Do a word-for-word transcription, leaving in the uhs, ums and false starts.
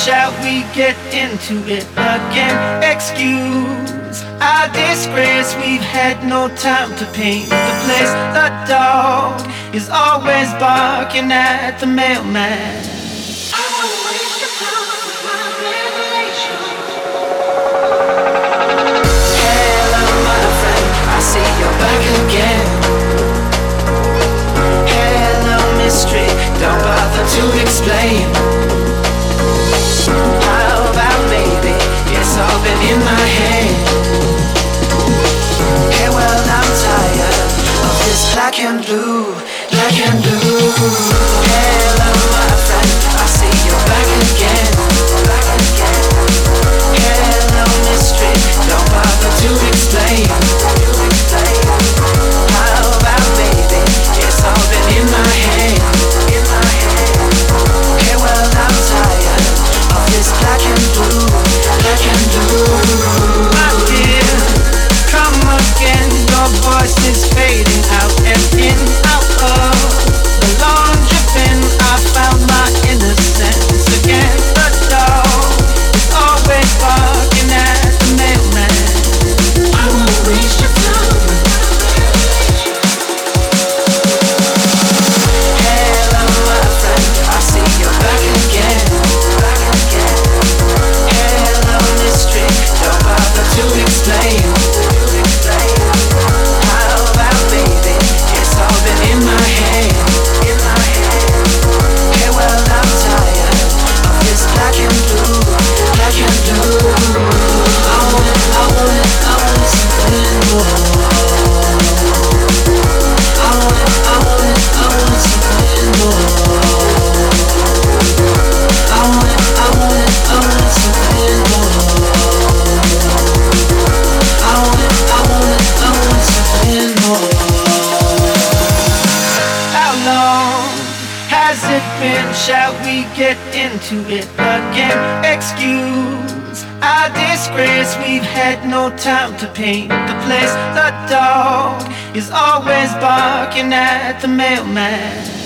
shall we get into it again? Excuse our disgrace, we've had no time to paint the place. The dog is always barking at the mailman. I wanna waste your time with my revelation. Hello, my friend, I see you're back again. Hello, mystery, don't bother to explain. How about maybe it's all been in my head? Hey, well, I'm tired of this black and blue, black and blue. Hello, my friend, I see you're back again, back again. Hello, mystery, don't bother to explain. How about maybe it's all been in my head, in my head. Hey, well, I'm tired of this black and blue, black and blue. My dear, come again, your voice is fading out and in, out of the lounge bin. I found my innocence again. The dog is always barking at the mailman. I wanna waste your time with my revelation. Hello, my friend, I see you're back again, back again. Hello, mystery, don't bother to explain. How about maybe it's all been in my head, in my head. Hey, well, I'm tired of this black and blue, black and blue. I want it, I want it, I want something more. I want it, I want it, I want something more. I want it, I want it, I want something more. I want it, I want it, I want something more. How long has it been? Shall we get into it again? Excuse our disgrace, we've had no time to paint the place. The dog is always barking at the mailman.